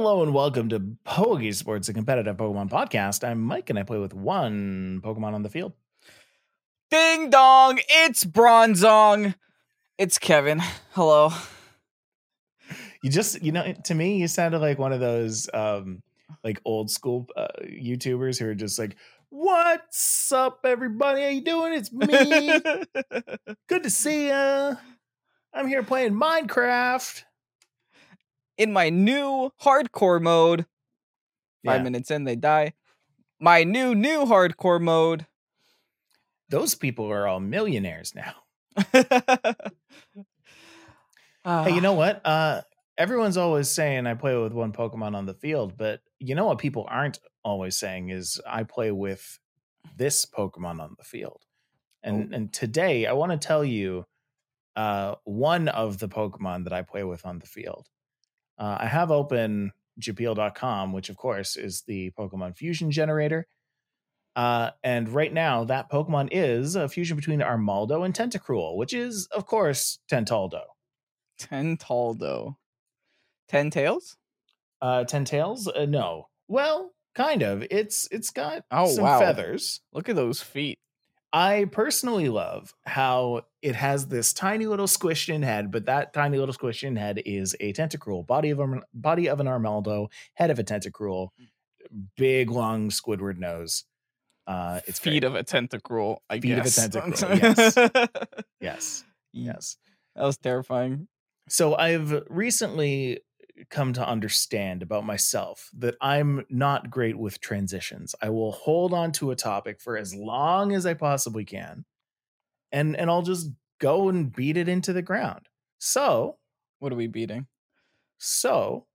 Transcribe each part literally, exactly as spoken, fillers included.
Hello and welcome to Pogi Sports, a competitive Pokemon podcast. I'm Mike and I play with one Pokemon on the field. Ding dong, it's Bronzong. It's Kevin. Hello. You just, you know, to me, you sounded like one of those um, like old school uh, YouTubers who are just like, "What's up, everybody? How you doing? It's me. Good to see ya. I'm here playing Minecraft." In my new hardcore mode, five Yeah. minutes in, they die. My new, new hardcore mode. Those people are all millionaires now. uh, Hey, you know what? Uh, everyone's always saying I play with one Pokemon on the field, but you know what people aren't always saying is I play with this Pokemon on the field. And Oh. and today I want to tell you uh, one of the Pokemon that I play with on the field. Uh, I have open Japeel dot com, which of course is the Pokemon fusion generator. Uh, and right now, that Pokemon is a fusion between Armaldo and Tentacruel, which is, of course, Tentaldo. Tentaldo. Ten tails? Uh, ten tails? Uh, no. Well, kind of. It's it's got Oh, some wow. feathers. Look at those feet. I personally love how it has this tiny little squished in head, but that tiny little squished in head is a Tentacruel, body of a body of an Armaldo, head of a Tentacruel, big long Squidward nose. Uh, it's feet great. of a Tentacruel, I Feet guess. of a Tentacruel, yes. Yes. Yes. That was terrifying. So I've recently come to understand about myself that I'm not great with transitions. I will hold on to a topic for as long as I possibly can, and and I'll just go and beat it into the ground. So, what are we beating? So,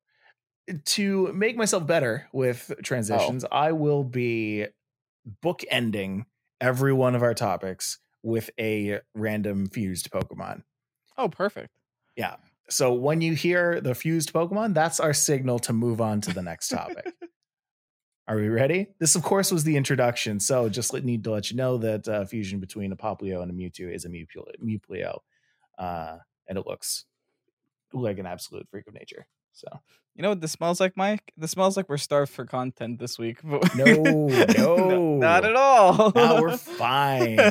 to make myself better with transitions, oh. I will be bookending every one of our topics with a random fused Pokemon. Oh, perfect. Yeah. So when you hear the fused Pokemon, that's our signal to move on to the next topic. Are we ready? This, of course, was the introduction. So just need to let you know that uh, fusion between a Popplio and a Mewtwo is a Mewplio. Uh, and it looks like an absolute freak of nature. So, you know what this smells like, Mike? This smells like we're starved for content this week. No, no, no not at all. No, we're fine.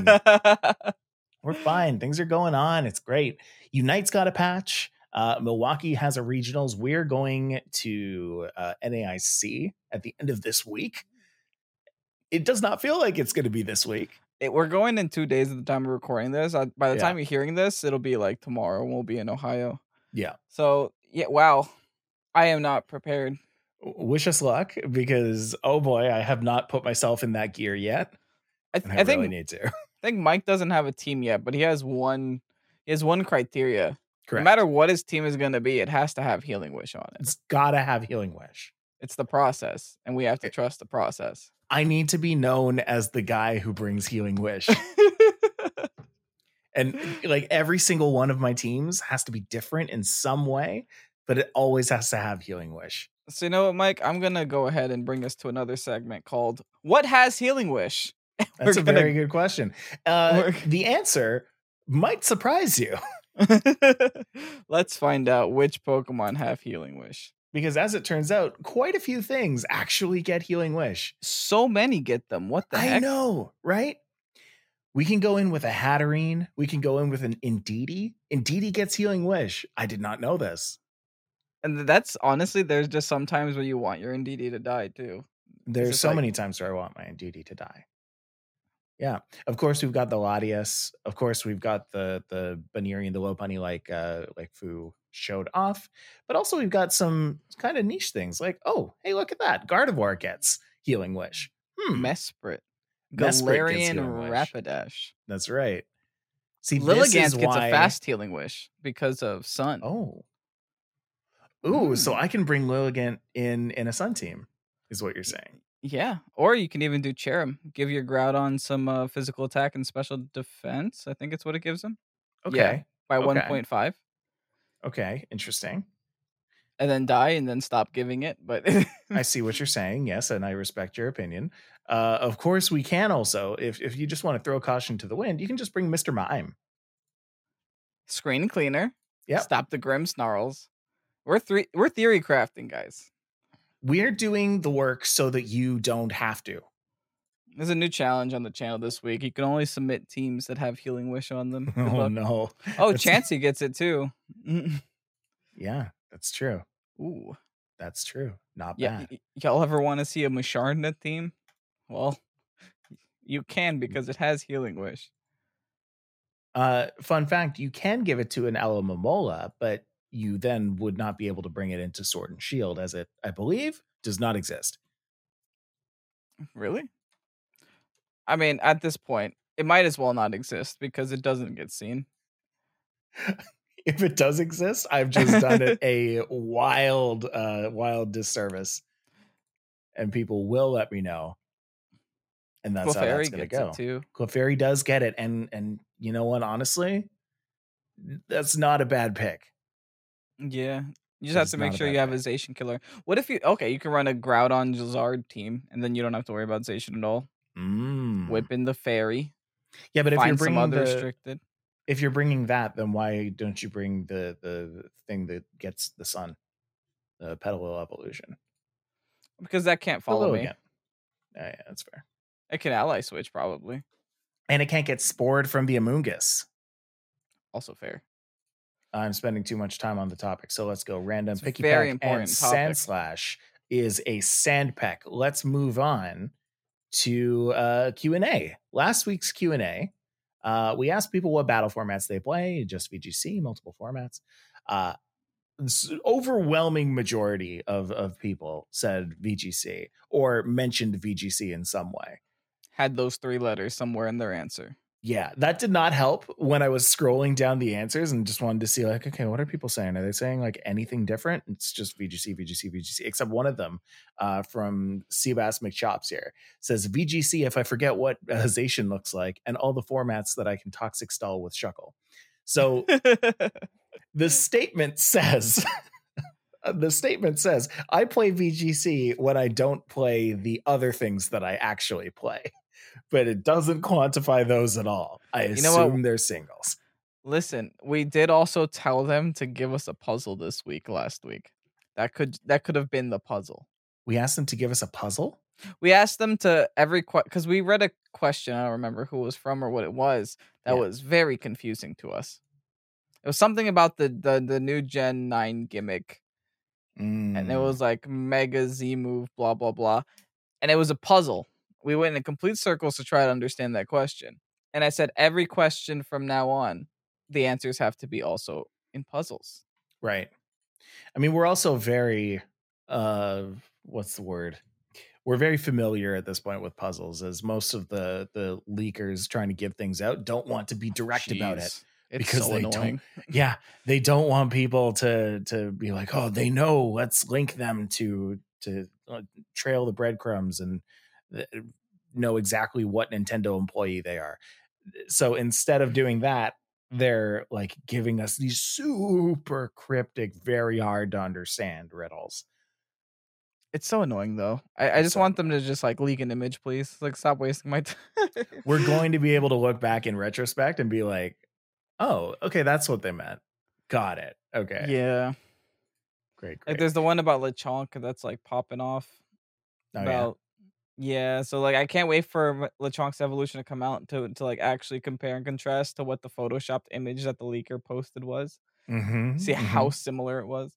We're fine. Things are going on. It's great. Unite's got a patch. Uh, Milwaukee has a regionals. We're going to uh, N A I C at the end of this week. It does not feel like it's going to be this week. It, we're going in two days at the time of recording this. I, by the yeah. time you're hearing this, it'll be like tomorrow. We'll be in Ohio. Yeah. So, yeah, wow. I am not prepared. Wish us luck because, oh boy, I have not put myself in that gear yet. I, th- I, I think, really need to. I think Mike doesn't have a team yet, but he has one. He has one criteria. Correct. No matter what his team is going to be, it has to have Healing Wish on it. It's got to have Healing Wish. It's the process, and we have to trust the process. I need to be known as the guy who brings Healing Wish. And like every single one of my teams has to be different in some way, but it always has to have Healing Wish. So you know what, Mike? I'm going to go ahead and bring us to another segment called What Has Healing Wish? That's a gonna, very good question. Uh, the answer might surprise you. Let's find out which Pokemon have Healing Wish. Because as it turns out, quite a few things actually get Healing Wish. So many get them. What the I heck? I know, right? We can go in with a Hatterene. We can go in with an Indeedee. Indeedee gets Healing Wish. I did not know this. And that's honestly, there's just some times where you want your Indeedee to die too. There's so like, many times where I want my Indeedee to die. Yeah, of course we've got the Latias. Of course we've got the the Banerian, the Lopunny, like uh, like Fu showed off. But also we've got some kind of niche things like, oh, hey, look at that, Gardevoir gets Healing Wish. Hmm. Mesprit, Galarian Rapidash. That's right. See, Lilligant gets why... a fast Healing Wish because of Sun. Oh, ooh, mm. So I can bring Lilligant in in a Sun team, is what you're saying. Yeah, or you can even do Cherrim. Give your Groudon some uh, physical attack and special defense. I think it's what it gives him. Okay. Yeah, by okay. one point five. Okay, interesting. And then die and then stop giving it. But I see what you're saying. Yes, and I respect your opinion. Uh, of course, we can also, if, if you just want to throw caution to the wind, you can just bring Mister Mime. Screen Cleaner. Yeah. Stop the Grimmsnarls. We're three. We're theory crafting, guys. We're doing the work so that you don't have to. There's a new challenge on the channel this week. You can only submit teams that have Healing Wish on them. Good Oh luck. no. Oh, That's- Chansey gets it too. Yeah, that's true. Ooh. That's true. Not Yeah, bad. y- y'all ever want to see a Musharna team? Well, you can because it has Healing Wish. Uh, fun fact, you can give it to an Alamomola, but you then would not be able to bring it into Sword and Shield, as it, I believe, does not exist. Really? I mean, at this point, it might as well not exist because it doesn't get seen. If it does exist, I've just done it a wild, uh, wild disservice, and people will let me know. And that's how that's Clefairy going to gets go. it too. Clefairy does get it, and and you know what? Honestly, that's not a bad pick. Yeah. You just That have is to make not a sure bad you have a pick. Zacian killer. What if you okay, you can run a Groudon Zard team and then you don't have to worry about Zacian at all. Mm. Whip in the fairy. Yeah, but if you're Find some bringing other the restricted. if you're bringing that, then why don't you bring the the thing that gets the sun, the Petal Evolution? Because that can't follow Hello me. again. Yeah, yeah, that's fair. It can ally switch probably. And it can't get spored from the Amoonguss. Also fair. I'm spending too much time on the topic, so let's go. Random It's a Picky very Peck important and topic. Sandslash is a Sandpeck. Let's move on to uh, Q and A. Last week's Q and A, uh, we asked people what battle formats they play, just V G C, multiple formats. Uh, s- overwhelming majority of, of people said V G C or mentioned V G C in some way. Had those three letters somewhere in their answer. Yeah, that did not help when I was scrolling down the answers and just wanted to see, like, okay, what are people saying? Are they saying like anything different? It's just V G C, V G C, V G C, except one of them uh, from Seabass McChops here says V G C if I forget what uh, Zacian looks like and all the formats that I can toxic stall with Shuckle. So the statement says, the statement says, I play V G C when I don't play the other things that I actually play. But it doesn't quantify those at all. I You know what? assume they're singles. Listen, we did also tell them to give us a puzzle this week last week. That could that could have been the puzzle. We asked them to give us a puzzle? We asked them to every because we read a question. I don't remember who it was from or what it was. That Yeah. was very confusing to us. It was something about the the, the new Gen nine gimmick. Mm. And it was like Mega Z move, blah, blah, blah. And it was a puzzle. We went in complete circles to try to understand that question. And I said, every question from now on, the answers have to be also in puzzles. Right. I mean, we're also very, uh, what's the word? We're very familiar at this point with puzzles, as most of the the leakers trying to give things out don't want to be direct Jeez. about it. It's Because so they annoying. don't, yeah, they don't want people to to be like, oh, they know. Let's link them to to uh, trail the breadcrumbs and uh, know exactly what Nintendo employee they are. So instead of doing that, they're like giving us these super cryptic, very hard to understand riddles. It's so annoying though. I, I It's just so want them to just like leak an image, please. Like, stop wasting my time. We're going to be able to look back in retrospect and be like, oh, okay, that's what they meant. Got it. Okay. Yeah. Great, great. Like, there's the one about Lechonk that's like popping off. Oh, about yeah. So like, I can't wait for Lechonk's evolution to come out to to like actually compare and contrast to what the photoshopped image that the leaker posted was. yeah. Mm-hmm, See mm-hmm. how similar it was.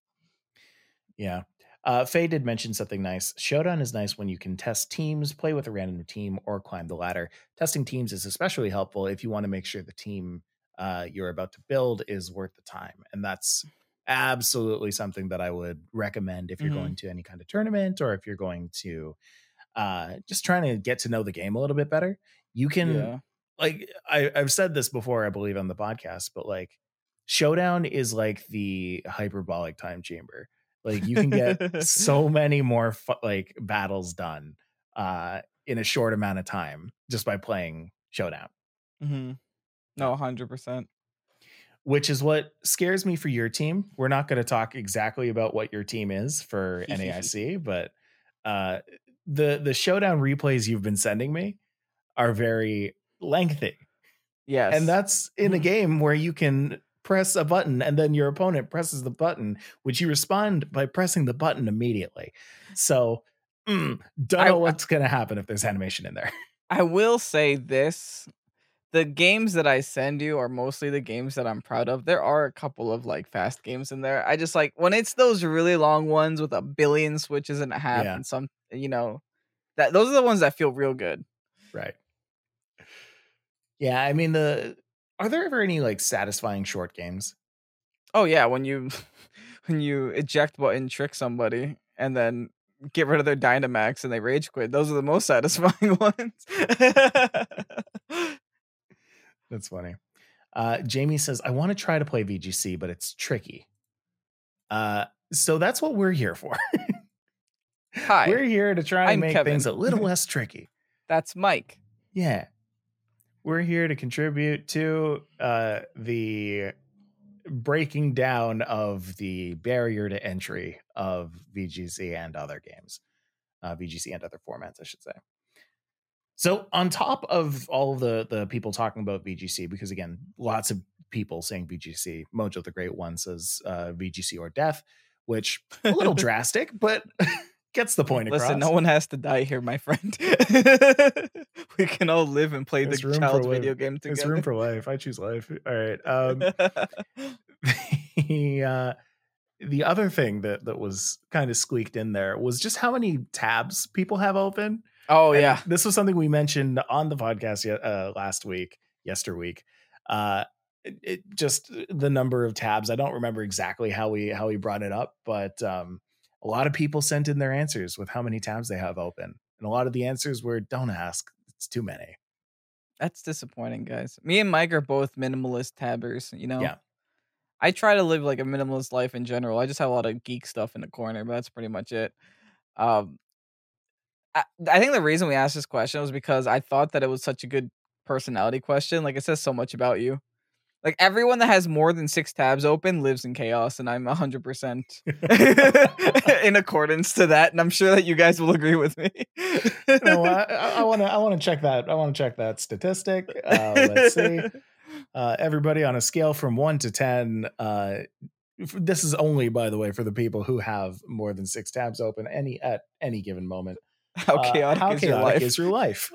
Yeah. Uh, Faye did mention something nice. Showdown is nice when you can test teams, play with a random team, or climb the ladder. Testing teams is especially helpful if you want to make sure the team uh, you're about to build is worth the time. And that's absolutely something that I would recommend if you're Mhm. going to any kind of tournament or if you're going to uh, just trying to get to know the game a little bit better. You can, Yeah. like, I, I've said this before, I believe, on the podcast, but like, Showdown is like the hyperbolic time chamber. Like you can get so many more fu- like battles done uh, in a short amount of time just by playing Showdown, Mm-hmm. No, one hundred percent. which is what scares me for your team. We're not going to talk exactly about what your team is for N A I C, but uh, the the Showdown replays you've been sending me are very lengthy. Yes. And that's in a game where you can press a button and then your opponent presses the button, which you respond by pressing the button immediately. So mm, don't know I- what's going to happen if there's animation in there. I will say this. The games that I send you are mostly the games that I'm proud of. There are a couple of like fast games in there. I just like when it's those really long ones with a billion switches and a half Yeah. and some, you know, that those are the ones that feel real good. Right. Yeah, I mean the are there ever any like satisfying short games? Oh yeah, when you when you eject button trick somebody and then get rid of their Dynamax and they rage quit. Those are the most satisfying ones. That's funny. Uh, Jamie says, I want to try to play V G C, but it's tricky. Uh, so that's what we're here for. Hi. We're here to try and I'm make Kevin. things a little less tricky. That's Mike. Yeah. We're here to contribute to uh, the breaking down of the barrier to entry of V G C and other games. Uh, V G C and other formats, I should say. So on top of all the the people talking about V G C, because again, lots of people saying V G C, Mojo the Great One says uh, V G C or death, which a little drastic, but gets the point across. Listen, no one has to die here, my friend. We can all live and play There's the room child's for video life. game together. There's room for life. I choose life. All right. Um, the uh, the other thing that that was kind of squeaked in there was just how many tabs people have open. Oh And yeah, this was something we mentioned on the podcast uh, last week, yesterweek. Uh, it, it just the number of tabs. I don't remember exactly how we how we brought it up, but um, a lot of people sent in their answers with how many tabs they have open, and a lot of the answers were "Don't ask, it's too many." that's disappointing, guys. Me and Mike are both minimalist tabbers. You know, Yeah, I try to live like a minimalist life in general. I just have a lot of geek stuff in the corner, but that's pretty much it. Um, I, I think the reason we asked this question was because I thought that it was such a good personality question. Like it says so much about you. Like everyone that has more than six tabs open lives in chaos, and I'm one hundred percent in accordance to that. And I'm sure that you guys will agree with me. you know, I want to I want to check that. I want to check that statistic. Uh, let's see. Uh, everybody on a scale from one to ten. Uh, this is only, by the way, for the people who have more than six tabs open any at any given moment. How Uh, chaotic, how is, chaotic your life? is your life?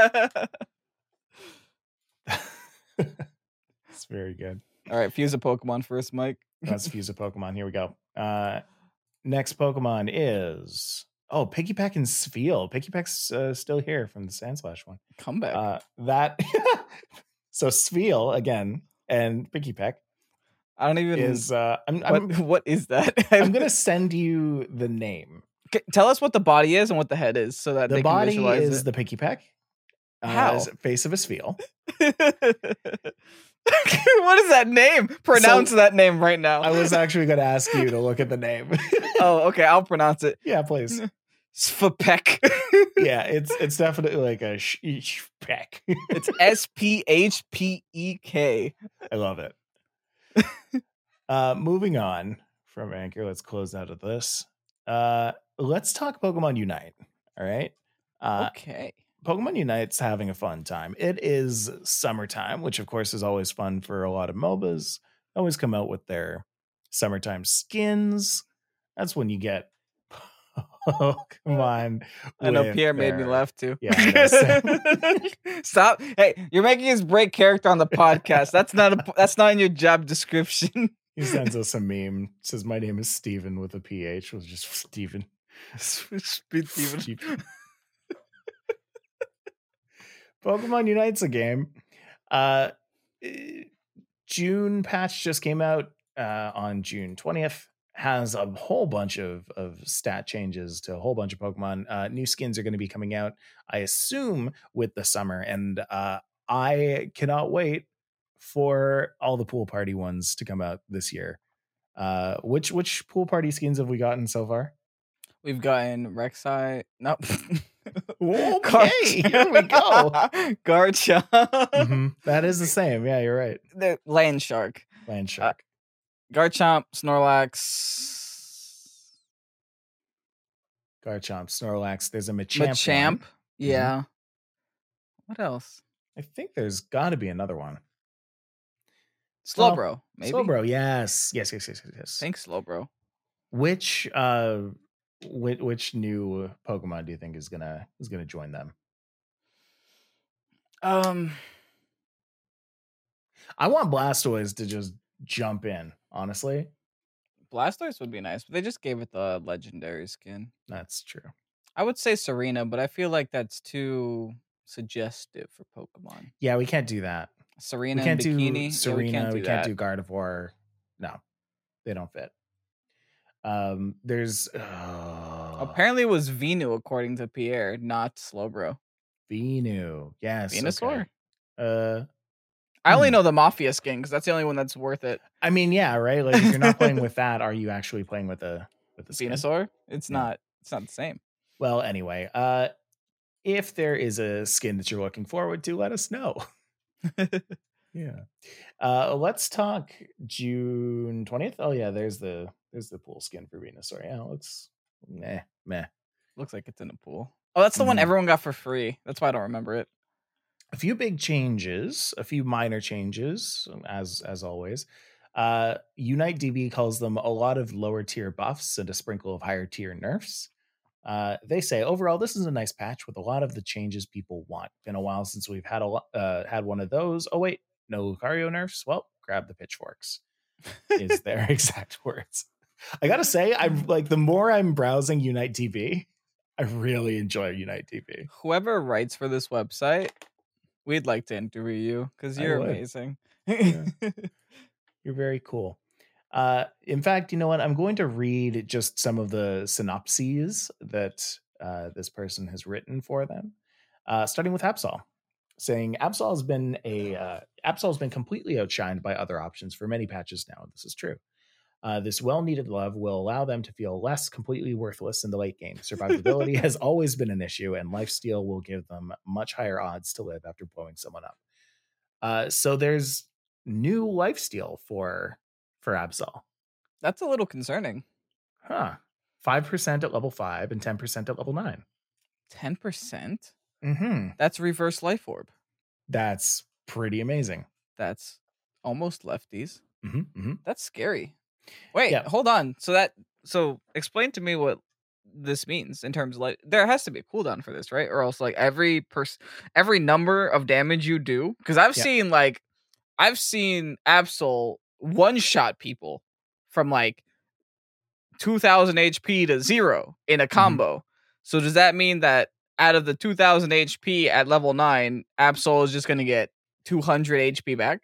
It's very good. All right, fuse a Pokemon first, Mike. Let's fuse a Pokemon. Here we go. Uh, next Pokemon is oh Piggypack and Sfeel. Piggypack's uh, still here from the Sandslash one. Comeback. Uh, that so Sfeel again and Piggypack. I don't even. Is uh, I'm, what, I'm what is that? I'm gonna send you the name. Okay, tell us what the body is and what the head is, so that The they body can visualize is it. the Piggypack. Uh, How? is face of a Sfeel. What is that name? Pronounce So, that name right now. I was actually going to ask you to look at the name. Oh, okay. I'll pronounce it. Yeah, please. Spapek. Yeah, it's it's definitely like a sh- sh- peck. It's S P H P E K. I love it. Uh, moving on from Anchor, let's close out of this. Uh, let's talk Pokemon Unite. All right. Uh, Okay. Pokemon Unite's having a fun time. It is summertime, which of course is always fun for a lot of MOBAs. They always come out with their summertime skins. That's when you get Pokemon. I know with Pierre made me their- laugh too. Yeah, I know, same. Stop. Hey, you're making his break character on the podcast. That's not a that's not in your job description. He sends us a meme. Says my name is Steven with a P H. It was just Steven. Speed Steven. Steven. Pokemon Unite's a game. Uh, June patch just came out uh, on June twentieth. Has a whole bunch of, of stat changes to a whole bunch of Pokemon. Uh, new skins are going to be coming out, I assume, with the summer. And uh, I cannot wait for all the pool party ones to come out this year. Uh, which which pool party skins have we gotten so far? We've gotten Rek'Sai. No. Okay, here we go. Garchomp. Mm-hmm. That is the same. Yeah, you're right. The Land Shark. Land Shark. Uh, Garchomp, Snorlax. Garchomp, Snorlax. There's a Machamp. Machamp. one. Yeah. What else? I think there's got to be another one. Slowbro, well, maybe. Slowbro, yes, yes, yes, yes, yes. Thanks, Slowbro. Which uh, which which new Pokemon do you think is gonna is gonna join them? Um, I want Blastoise to just jump in. Honestly, Blastoise would be nice, but they just gave it the legendary skin. That's true. I would say Serena, but I feel like that's too suggestive for Pokemon. Yeah, we can't do that. Serena we can't and Bikini. do Serena. Yeah, we can't do we that. can't do Gardevoir. No, they don't fit. Um, there's uh, apparently it was Venu according to Pierre, not Slowbro. Venu, yes, Venusaur. Okay. Uh, I only hmm. know the Mafia skin because that's the only one that's worth it. I mean, yeah, right. Like if you're not playing with that, are you actually playing with a with the Venusaur? It's No. not. It's not the same. Well, anyway, uh, if there is a skin that you're looking forward to, let us know. Yeah. Uh, let's talk June twentieth. Oh yeah, there's the there's the pool skin for Venusaur. Yeah, looks meh meh. Looks like it's in a pool. Oh, that's the Mhm. one everyone got for free. That's why I don't remember it. A few big changes, a few minor changes, as as always. Uh, Unite D B calls them a lot of lower tier buffs and a sprinkle of higher tier nerfs. Uh, they say overall, this is a nice patch with a lot of the changes people want. Been a while since we've had a lo- uh, had one of those. Oh wait, no Lucario nerfs. Well, grab the pitchforks. Is their exact words. I gotta say, I'm like the more I'm browsing Unite D B, I really enjoy Unite D B. Whoever writes for this website, we'd like to interview you because I you're would. amazing. Yeah. You're very cool. Uh, in fact, you know what? I'm going to read just some of the synopses that uh, this person has written for them, uh, starting with Absol, saying Absol has been a uh, Absol has been completely outshined by other options for many patches now. This is true. Uh, this well-needed love will allow them to feel less completely worthless in the late game. Survivability has always been an issue, and lifesteal will give them much higher odds to live after blowing someone up. Uh, so there's new lifesteal for for Absol. That's a little concerning. Huh. five percent at level five and ten percent at level nine. ten percent? Mm-hmm. That's reverse life orb. That's pretty amazing. That's almost lefties. Mm-hmm, mm-hmm. That's scary. Wait, Yeah. hold on. So that so explain to me what this means in terms of like there has to be a cooldown for this, right? Or else like every person every number of damage you do. Because I've Yeah. seen like I've seen Absol one shot people from like two thousand H P to zero in a combo. Mm-hmm. So does that mean that out of the two thousand H P at level nine, Absol is just going to get two hundred H P back?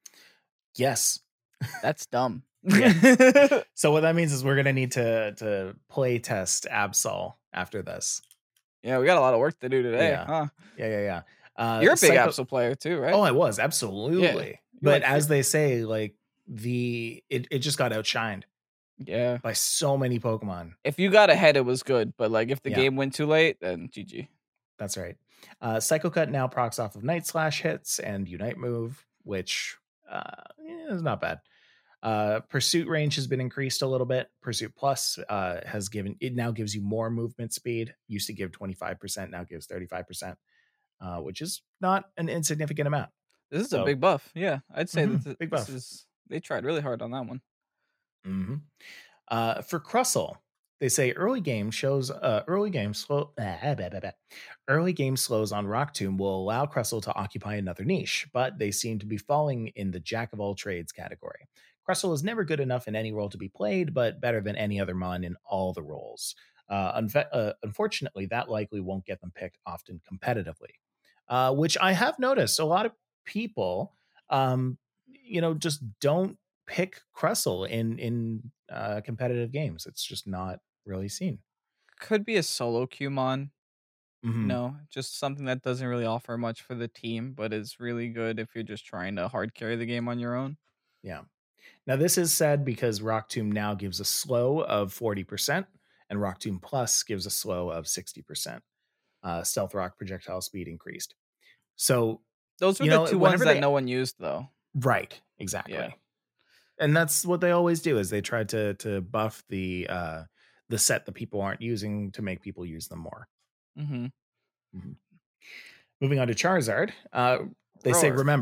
Yes. That's dumb. Yeah. So what that means is we're going to need to to play test Absol after this. Yeah, we got a lot of work to do today. Yeah, huh? yeah, yeah, yeah. Uh, You're a big Psycho- Absol player too, right? Oh, I was, absolutely. Yeah. But like, as they say, like the it, it just got outshined. Yeah. By so many Pokemon. If you got ahead, it was good. But like if the Yeah. game went too late, then G G. That's right. Uh, Psycho Cut now procs off of Night Slash hits and Unite move, which uh, yeah, is not bad. Uh, Pursuit range has been increased a little bit. Pursuit Plus uh, has given it now gives you more movement speed. Used to give twenty-five percent, now gives thirty-five percent, uh, which is not an insignificant amount. This is So, a big buff. Yeah, I'd say Mhm, that th- big this buff. is they tried really hard on that one. Mm-hmm. Uh, for Crustle, they say early game shows uh, early game slow ah, bah, bah, bah. early game slows on Rock Tomb will allow Crustle to occupy another niche, but they seem to be falling in the jack of all trades category. Crustle is never good enough in any role to be played, but better than any other mon in all the roles. Uh, unfe- uh, unfortunately, that likely won't get them picked often competitively, uh, which I have noticed a lot of people, um, you know, just don't pick Crustle in in uh, competitive games. It's just not really seen. Could be a solo Qmon. Mm-hmm. No, just something that doesn't really offer much for the team, but is really good if you're just trying to hard carry the game on your own. Yeah. Now, this is said because Rock Tomb now gives a slow of forty percent and Rock Tomb Plus gives a slow of sixty percent. Uh, Stealth Rock projectile speed increased. So those were you the know, two ones that they, no one used, though. Right. Exactly. Yeah. And that's what they always do is they try to to buff the uh, the set that people aren't using to make people use them more. Mm-hmm. Mm-hmm. Moving on to Charizard, uh, they Roar. say, remember,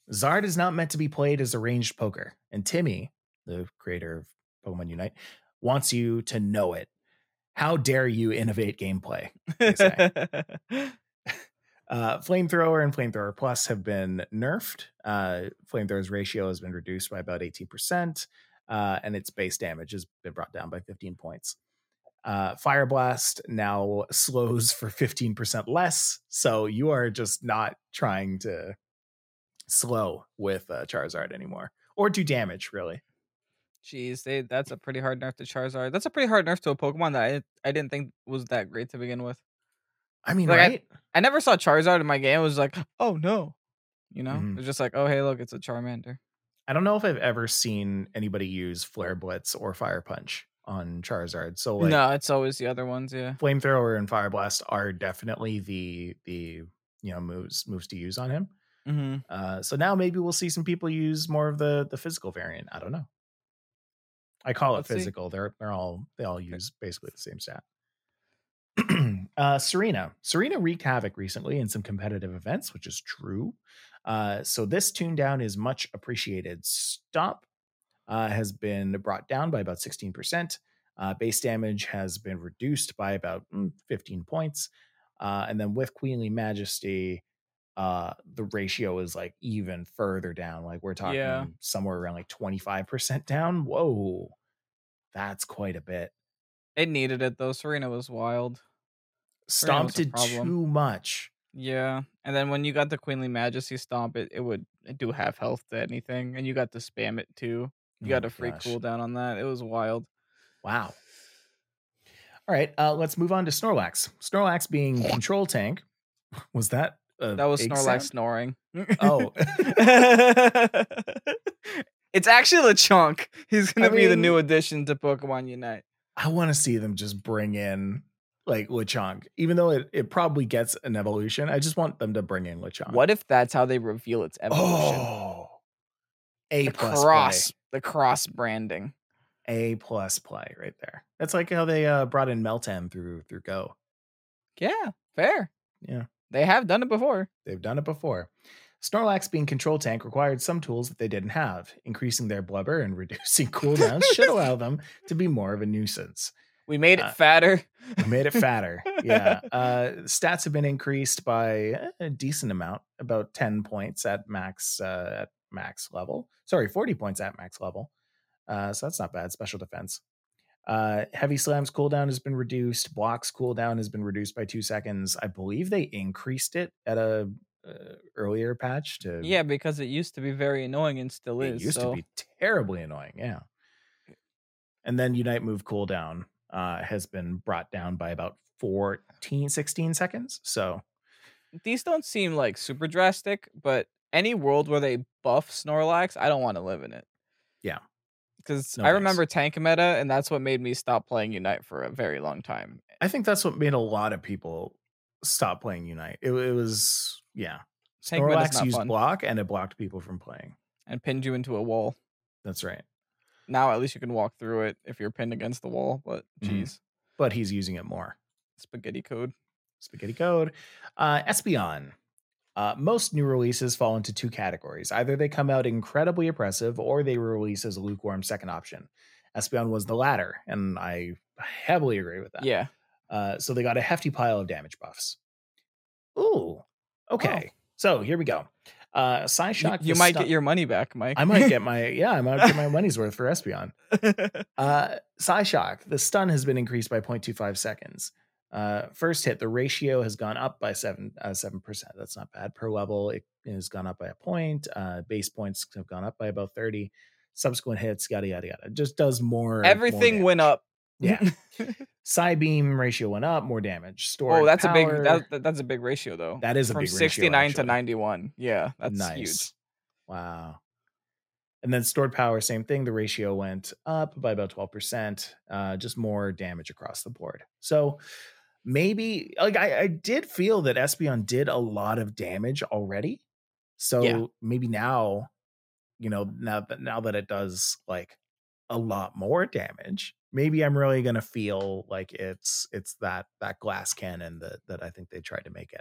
Zard is not meant to be played as a ranged poker, and Timmy, the creator of Pokemon Unite, wants you to know it. How dare you innovate gameplay, they say. uh, Flamethrower and Flamethrower Plus have been nerfed. Uh, Flamethrower's ratio has been reduced by about eighteen percent, uh, and its base damage has been brought down by fifteen points. Uh, Fire Blast now slows for fifteen percent less, so you are just not trying to slow with uh, Charizard anymore, or do damage, really. Jeez, they that's a pretty hard nerf to Charizard. That's a pretty hard nerf to a Pokemon that I I didn't think was that great to begin with. I mean, Like, right? I, I never saw Charizard in my game. It was like, oh no. You know? Mhm. It was just like, oh hey, look, it's a Charmander. I don't know if I've ever seen anybody use Flare Blitz or Fire Punch on Charizard. So like, No, it's always the other ones, yeah. Flamethrower and Fire Blast are definitely the the you know moves moves to use on him. Mm-hmm. Uh, so now maybe we'll see some people use more of the the physical variant. I don't know. I call it Let's see. physical. They're they're all they all use basically the same stat. uh, Serena. Serena wreaked havoc recently in some competitive events, which is true. Uh, so this tune down is much appreciated. Stomp uh, has been brought down by about sixteen percent. Uh, base damage has been reduced by about mm, fifteen points. Uh, and then with Queenly Majesty, uh, the ratio is like even further down. Like we're talking Yeah. somewhere around like twenty-five percent down. Whoa, that's quite a bit. It needed it though. Serena was wild. Serena Stomp was a did problem. too much. Yeah. And then when you got the Queenly Majesty Stomp, it, it would do half health to anything. And you got to spam it too. You Oh got my a free gosh. cooldown on that. It was wild. Wow. All right, uh, let's move on to Snorlax. Snorlax being control tank. Was that a That was egg Snorlax sound? snoring. Oh. It's actually Lechonk. He's gonna I be the mean- new addition to Pokemon Unite. I want to see them just bring in like Lechonk, even though it, it probably gets an evolution. I just want them to bring in Lechonk. What if that's how they reveal its evolution? Oh, A the plus cross, play. the cross branding. A plus play right there. That's like how they uh, brought in Meltan through through Go. Yeah, fair. Yeah, They have done it before. they've done it before. Snorlax being control tank required some tools that they didn't have. Increasing their blubber and reducing cooldowns should allow them to be more of a nuisance. We made it Uh, fatter. We made it fatter. Yeah. Uh, stats have been increased by a decent amount, about ten points at max uh, at max level. Sorry, forty points at max level. Uh, so that's not bad. Special defense. Uh, Heavy Slam's cooldown has been reduced. Block's cooldown has been reduced by two seconds. I believe they increased it at a uh, earlier patch to. Yeah, because it used to be very annoying and still It is. used so. to be terribly annoying. Yeah. And then Unite Move cooldown uh, has been brought down by about fourteen, sixteen seconds. So These don't seem like super drastic, but any world where they buff Snorlax, I don't want to live in it. Yeah. Because No I thanks. remember tank meta, and that's what made me stop playing Unite for a very long time. I think that's what made a lot of people stop playing Unite. It, it was, yeah. Tank meta's Snorlax not used fun. block and it blocked people from playing. And pinned you into a wall. That's right. Now at least you can walk through it if you're pinned against the wall, but Mhm. geez. But he's using it more. Spaghetti code. Spaghetti code. Uh, Espeon. Uh, most new releases fall into two categories. Either they come out incredibly oppressive or they release as a lukewarm second option. Espeon was the latter, and I heavily agree with that. Yeah. Uh, so they got a hefty pile of damage buffs. Ooh. Okay. So here we go. Uh, You, Psyshock. you the might stun- get your money back, Mike. I might get my yeah, I might get my money's worth for Espeon. Uh, Psyshock, the stun has been increased by zero point two five seconds. Uh, first hit, the ratio has gone up by seven uh, seven percent. That's not bad per level. It has gone up by a point. Uh, base points have gone up by about thirty. Subsequent hits, yada yada yada. Just does more. Everything more went damage. up. Yeah. Psy beam ratio went up, more damage. Stored Oh, that's a big power- that, that- that's a big ratio though. That is a From big ratio, sixty-nine to actually. ninety-one. Yeah, that's nice. huge. Wow. And then stored power, same thing. The ratio went up by about twelve percent. Uh, just more damage across the board. So maybe like I, I did feel that Espeon did a lot of damage already. So Yeah. maybe now, you know, now that now that it does like a lot more damage, maybe I'm really gonna feel like it's it's that that glass cannon that that I think they tried to make it.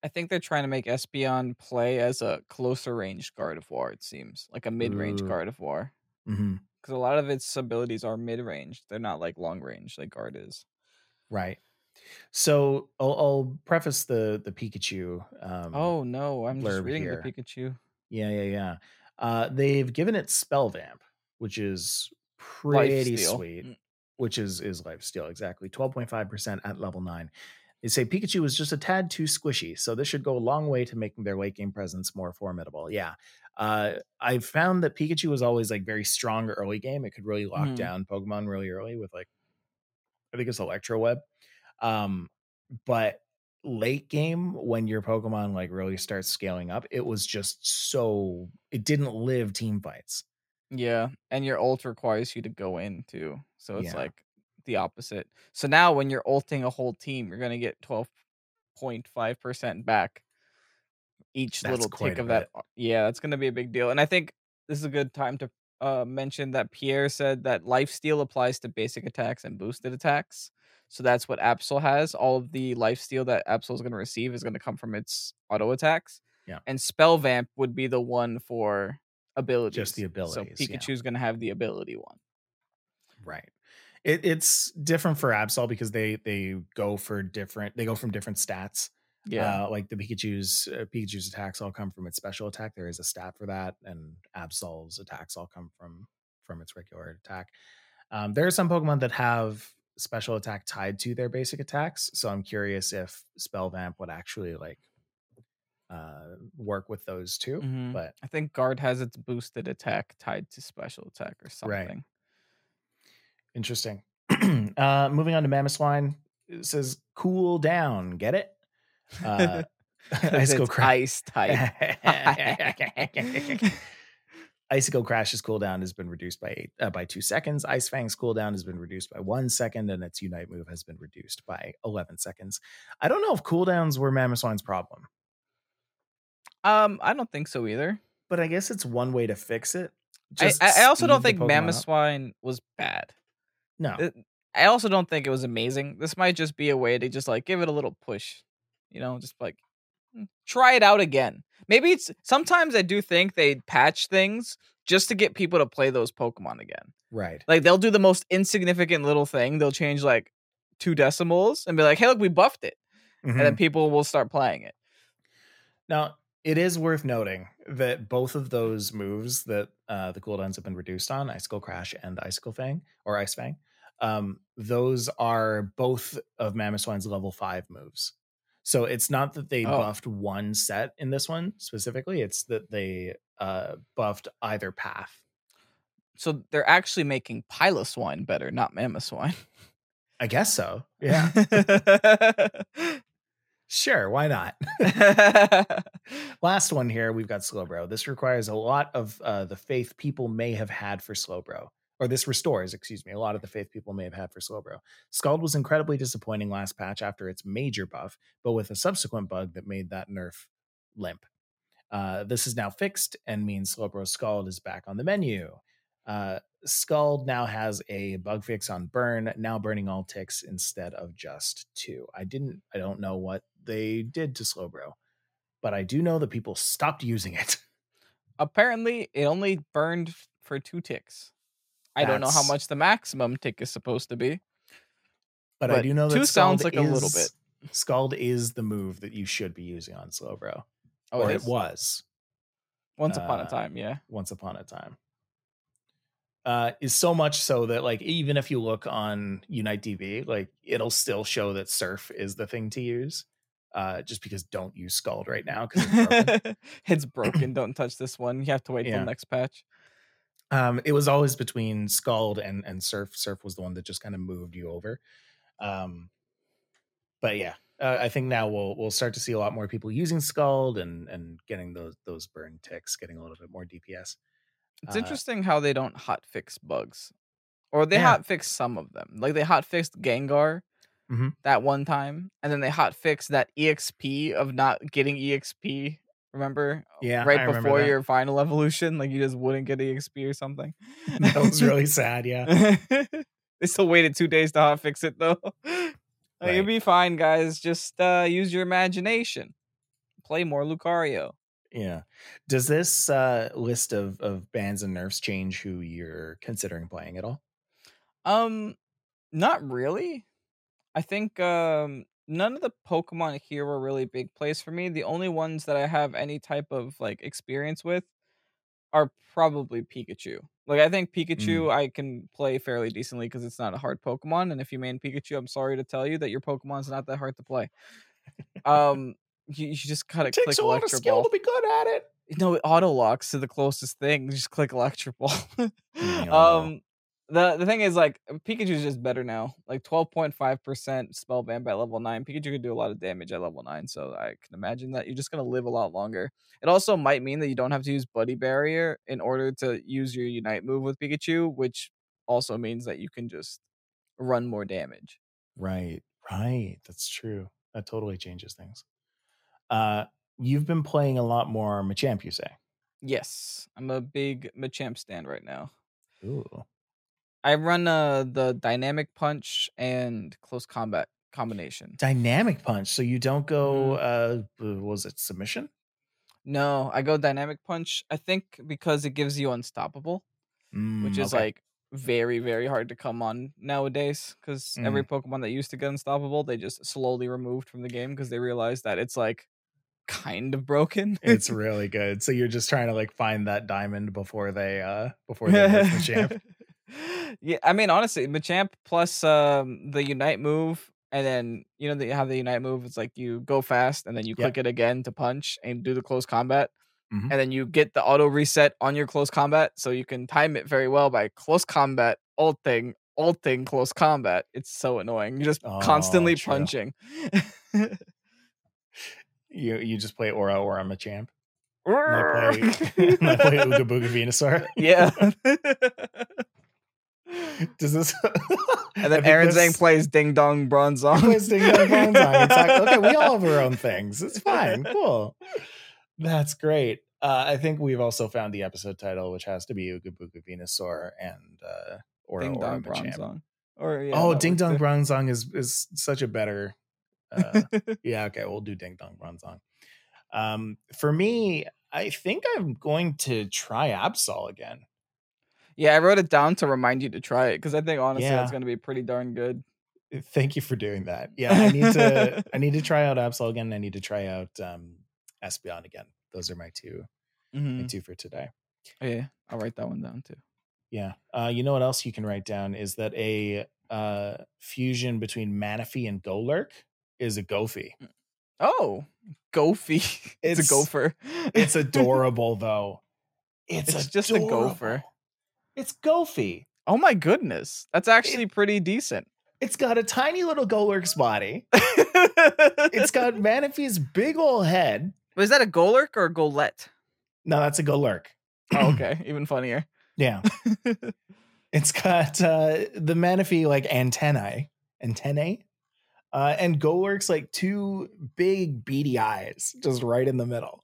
I think they're trying to make Espeon play as a closer range Gardevoir, it seems. Like a mid-range Ooh. Gardevoir. Mm-hmm. Because a lot of its abilities are mid-range. They're not like long-range like Guard is. Right. So I'll, I'll preface the the Pikachu um, Oh, no. I'm just blurb reading here. the Pikachu. Yeah, yeah, yeah. Uh, they've given it Spell Vamp, which is pretty Lifesteal. sweet. Mm. Which is is Lifesteal, exactly. twelve point five percent at level nine. They say Pikachu is just a tad too squishy, so this should go a long way to making their late game presence more formidable. Yeah. Uh, I found that Pikachu was always like very strong early game. It could really lock Mhm. down Pokemon really early with like, I think it's Electro Web. Um, but late game, when your Pokemon like really starts scaling up, it was just so, it didn't live team fights. Yeah, and your ult requires you to go in too. So it's Yeah. like the opposite. So now when you're ulting a whole team, you're gonna get twelve point five percent back each That's little quite tick a of that. bit. Yeah, that's gonna be a big deal. And I think this is a good time to uh, mention that Pierre said that lifesteal applies to basic attacks and boosted attacks. So that's what Absol has. All of the lifesteal that Absol is going to receive is going to come from its auto attacks. Yeah. And Spell Vamp would be the one for abilities. Just the abilities. So Pikachu's yeah. going to have the ability one. Right. It, it's different for Absol because they they go for different. They go from different stats. Yeah. Uh, like the Pikachu's uh, Pikachu's attacks all come from its special attack. There is a stat for that, and Absol's attacks all come from from its regular attack. Um, there are some Pokemon that have special attack tied to their basic attacks, so I'm curious if Spell Vamp would actually like uh, work with those too. Mhm. But I think Guard has its boosted attack tied to special attack or Right. something. Interesting. uh, moving on to Mamoswine, it says cool down. Get it? Uh, Because Icicle it's Crash. ice type. Icicle Crash's cooldown has been reduced by eight uh, by two seconds. Ice Fang's cooldown has been reduced by one second, and its Unite move has been reduced by eleven seconds. I don't know if cooldowns were Mamoswine's problem, Um, I don't think so either. but I guess it's one way to fix it. I, Just I I also don't speed the think Pokemon up. Mamoswine was bad. No, It- I also don't think it was amazing. This might just be a way to just like give it a little push, you know, just like mm, try it out again. Maybe it's sometimes I do think they patch things just to get people to play those Pokemon again. right. Like they'll do the most insignificant little thing. They'll change like two decimals and be like, "Hey, look, we buffed it," Mhm. and then people will start playing it. Now, it is worth noting that both of those moves that uh, the cooldowns have been reduced on, Icicle Crash and Icicle Fang, or Ice Fang, um, those are both of Mamoswine's level five moves. So it's not that they Oh. buffed one set in this one specifically, it's that they uh, buffed either path. So they're actually making Piloswine better, not Mamoswine. I guess so. Yeah. Sure, why not? Last one here, we've got Slowbro. This requires a lot of uh, the faith people may have had for Slowbro. Or this restores, excuse me, a lot of the faith people may have had for Slowbro. Scald was incredibly disappointing last patch after its major buff, but with a subsequent bug that made that nerf limp. Uh, this is now fixed and means Slowbro Scald is back on the menu. Uh, Scald now has a bug fix on burn, now burning all ticks instead of just two. I didn't, I don't know what they did to Slowbro, but I do know that people stopped using it. Apparently, it only burned for two ticks. I don't know how That's- much the maximum tick is supposed to be. But, I But do know that two Scald sounds like is, a little bit. Scald is the move that you should be using on Slowbro. Oh, or it it is? was Once upon a uh, time, yeah. once upon a time. Uh, is so much so that like even if you look on Unite D B, like it'll still show that Surf is the thing to use. Uh, just because don't use Scald right now because it's broken. It's broken. Don't touch this one. You have to wait Yeah. till next patch. Um, it was always between Scald and and Surf. Surf was the one that just kind of moved you over. Um, but yeah, uh, I think now we'll we'll start to see a lot more people using Scald and and getting those those burn ticks, getting a little bit more D P S. It's Uh, interesting how they don't hot fix bugs. Or they Yeah. hot fix some of them. Like they hot fixed Gengar Mhm. that one time, and then they hot fixed that E X P of not getting E X P. Remember? Yeah, Right I remember before that. your final evolution, like you just wouldn't get E X P or something. That was really sad. Yeah. They still waited two days to hot fix it though. Like, Right. You'll be fine, guys. Just uh, use your imagination. play more Lucario. Yeah. Does this uh, list of, of bans and nerfs change who you're considering playing at all? Um, not really. I think um none of the Pokemon here were really big plays for me. The only ones that I have any type of like experience with are probably Pikachu. Like I think Mm. Pikachu I can play fairly decently because it's not a hard Pokemon. And if you main Pikachu, I'm sorry to tell you that your Pokemon's not that hard to play. Um, you, you just gotta It takes click a lot of Electro skill Ball. to be good at it. No, it auto locks to the closest thing. Just click Electro Ball. No. um, the the thing is like Pikachu's just better now. Like twelve point five percent spell band by level nine. Pikachu can do a lot of damage at level nine, so I can imagine that you're just gonna live a lot longer. It also might mean that you don't have to use Buddy Barrier in order to use your Unite move with Pikachu, which also means that you can just run more damage. Right. Right. That's true. That totally changes things. Uh, you've been playing a lot more Machamp, you say? Yes, I'm a big Machamp stand right now. Ooh. I run uh the dynamic punch and close combat combination. Dynamic punch. So you don't go, Mhm. uh, uh, was it submission? No, I go dynamic punch. I think because it gives you unstoppable, which Mm, is okay. like very very hard to come on nowadays because every Mm, Pokemon that used to get unstoppable, they just slowly removed from the game because they realized that it's like kind of broken. it's really good. So you're just trying to like find that diamond before they, uh, before they nerf Machamp. Yeah, I mean, honestly, Machamp plus um, the Unite move, and then you know that you have the Unite move. It's like you go fast, and then you click Yep. it again to punch and do the close combat, Mm-hmm. and then you get the auto reset on your close combat, so you can time it very well by close combat, ulting, ulting, close combat. It's so annoying. You're just Oh, constantly true. punching. You you just play Aura Aura Machamp. And I play and I play Ooga Booga Venusaur. Yeah. Does this And I then think Aaron Zhang this plays Ding Dong he Bronzong. plays Ding Dong Bronzong. Exactly. Okay, we all have our own things. It's fine. Cool. That's great. Uh, I think we've also found the episode title, which has to be Ooga Booga Venusaur and uh, Aura Ding Aura Dong Machamp. Bronzong. Or yeah, Oh, that Ding works Dong too. Bronzong is is such a better. Uh, yeah, okay, we'll do Ding Dong Bronzong. Um, for me, I think I'm going to try Absol again. Yeah, I wrote it down to remind you to try it because I think honestly that's Yeah, gonna be pretty darn good. thank you for doing that. Yeah, I need to I need to try out Absol again. I need to try out um Espeon again. Those are my two my hmm two for today. Oh, yeah, I'll write that one down too. Yeah. Uh, you know what else you can write down is that a uh, fusion between Manaphy and Golurk is a Gophie. Oh, Gophie. It's, It's a gopher. it's adorable though. It's, It's adorable. just a gopher. It's Gophie. Oh my goodness, that's actually It, pretty decent. it's got a tiny little Golurk's body. It's got Manaphy's big old head. Was that a Golurk or a Golett? No, that's a Golurk. Oh, okay, even funnier. Yeah. It's got uh, the Manaphy like antennae, antennae, uh, and Golurk's like two big beady eyes just right in the middle.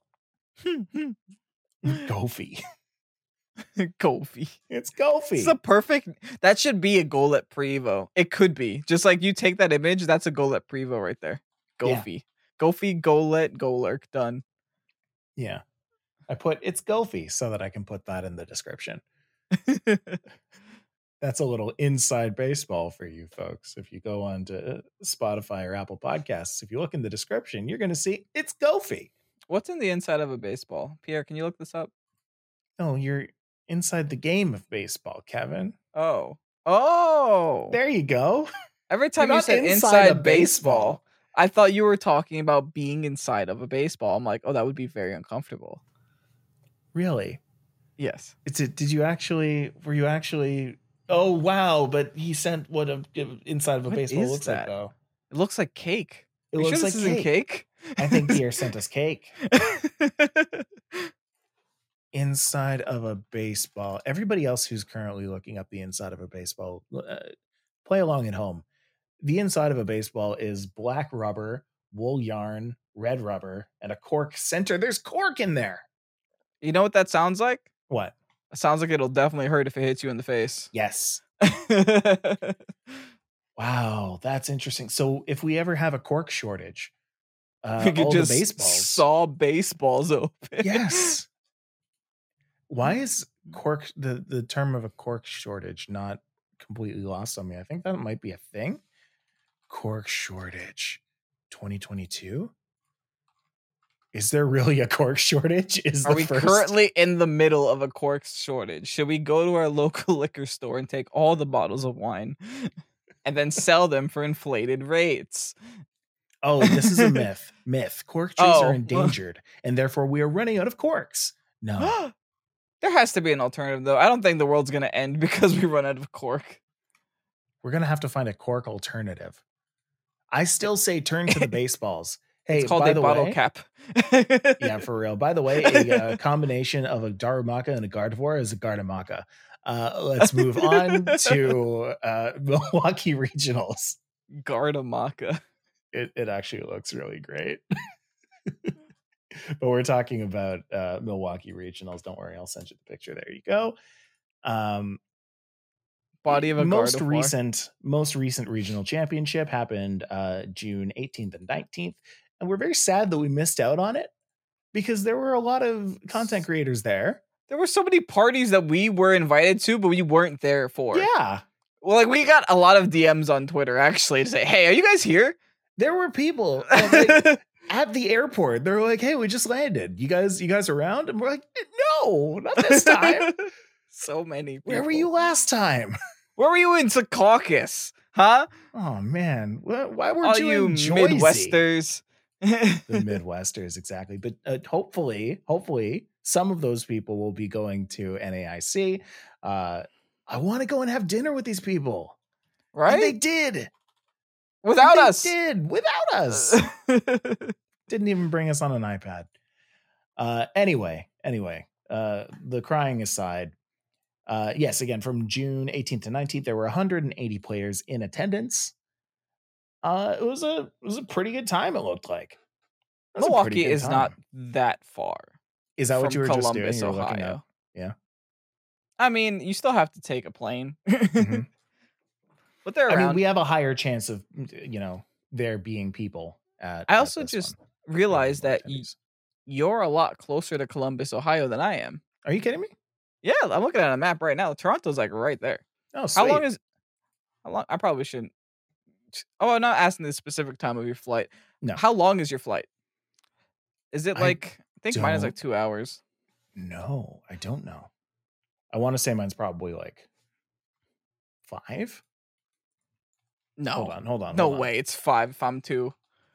Gophie. Gophie. It's Gophie. It's the perfect. That should be a Golett Prevo. It could be. Just like you take that image, that's a Golett Prevo right there. Gophie. Yeah. Gophie, Golett, Golurk. Done. Yeah. I put it's Gophie so that I can put that in the description. That's a little inside baseball for you folks. If you go on to Spotify or Apple Podcasts, if you look in the description, you're going to see it's Gophie. What's in the inside of a baseball? Pierre, can you look this up? Oh, you're inside the game of baseball, Kevin. Oh. Oh. There you go. Every time you said inside, inside baseball, baseball, I thought you were talking about being inside of a baseball. I'm like, oh, that would be very uncomfortable. Really? Yes. It's a, did you actually, were you actually, oh, wow. But he sent what a inside of a what baseball looks that? like, though. It looks like cake. It Are looks sure like this cake. Isn't cake. I think Pierre sent us cake. Inside of a baseball. Everybody else who's currently looking up the inside of a baseball, uh, play along at home. The inside of a baseball is black rubber, wool yarn, red rubber, and a cork center. There's cork in there. You know what that sounds like? What? It sounds like it'll definitely hurt if it hits you in the face. Yes. Wow, that's interesting. So if we ever have a cork shortage, Uh, we could all the just baseballs. saw baseballs open. Yes. Why is cork the the term of a cork shortage not completely lost on me? I think that might be a thing. Cork shortage, twenty twenty-two. Is there really a cork shortage? Is Are the we first... currently in the middle of a cork shortage? Should we go to our local liquor store and take all the bottles of wine and then sell them for inflated rates? Oh, this is a myth. Myth. Cork trees Oh. are endangered, and therefore we are running out of corks. No. There has to be an alternative, though. I don't think the world's going to end because we run out of cork. We're going to have to find a cork alternative. I still say turn to the baseballs. Hey, it's called by a the bottle way, cap. Yeah, for real. By the way, a, uh, combination of a Darumaka and a Gardevoir is a Gardamaka. Uh, let's move on to uh, Milwaukee Regionals. Gardamaka. It, it actually looks really great. But we're talking about uh, Milwaukee Regionals. Don't worry, I'll send you the picture. There you go. Um, Body of a most Gardevoir. recent, most recent regional championship happened uh, June eighteenth and nineteenth, and we're very sad that we missed out on it because there were a lot of content creators there. There were so many parties that we were invited to, but we weren't there for. Yeah. Well, like we got a lot of D Ms on Twitter actually to say, "Hey, are you guys here?" There were people like, at the airport. They're like, "Hey, we just landed. You guys, you guys around?" And we're like, "No, not this time." So many people. Where were you last time? Where were you in Secaucus? Huh? Oh man, why, why were All you, you in Joyzy? Midwesters? The Midwesters, exactly. But uh, hopefully, hopefully, some of those people will be going to N A I C. Uh, I want to go and have dinner with these people. Right? And they did. Without they us. did. Without us. Didn't even bring us on an iPad. Uh, anyway, anyway, uh, the crying aside, uh, yes, again, from June eighteenth to nineteenth, there were one hundred eighty players in attendance. Uh, it was a it was a pretty good time. It looked like it Milwaukee is time. Not that far. Is that what you were Columbus, just doing? You were Ohio. Yeah. I mean, you still have to take a plane, mm-hmm. But they're around. I mean, we have a higher chance of you know there being people at. I also at just one. realized that y- you're a lot closer to Columbus, Ohio, than I am. Are you kidding me? Yeah, I'm looking at a map right now. Toronto's like right there. Oh, sweet. How long is? How long? I probably shouldn't. Oh, I'm not asking the specific time of your flight. No. How long is your flight? Is it like? I, I think don't... mine is like two hours. No, I don't know. I want to say mine's probably like five. No, hold on, hold on. No hold way, on. It's five. If I'm two.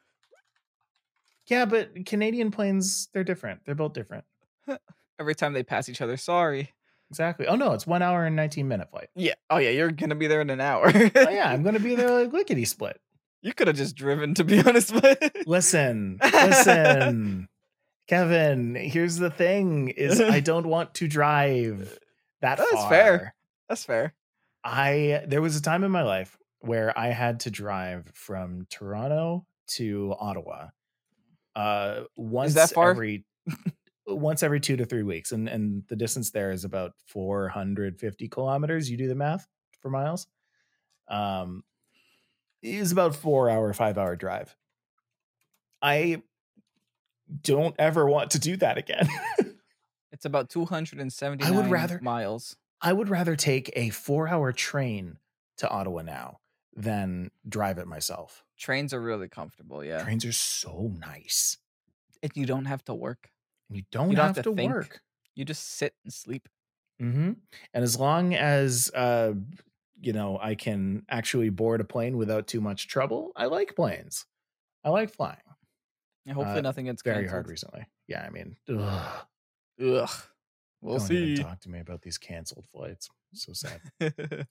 Yeah, but Canadian planes, they're different. They're both different. Every time they pass each other, sorry. Exactly. Oh no, it's one hour and nineteen minute flight. Yeah. Oh yeah, you're gonna be there in an hour. Oh yeah, I'm gonna be there like lickety split. You could have just driven, to be honest. listen, listen, Kevin. Here's the thing: is I don't want to drive that That's far. fair. That's fair. I there was a time in my life where I had to drive from Toronto to Ottawa. Uh, once is that far? every once every two to three weeks, and and the distance there is about four hundred fifty kilometers. You do the math for miles. Um, it is about four hour, five hour drive. I don't ever want to do that again. It's about two hundred seventy-nine I would rather, miles. I would rather take a four hour train to Ottawa now than drive it myself. Trains are really comfortable, yeah. Trains are so nice. And you don't have to work. You don't, you don't have, have to, to think. work. You just sit and sleep. Mm-hmm. And as long as, uh, you know, I can actually board a plane without too much trouble, I like planes. I like flying. And hopefully uh, nothing gets very canceled. hard recently. Yeah, I mean, ugh. Ugh. We'll Don't see. even talk to me about these canceled flights. So sad.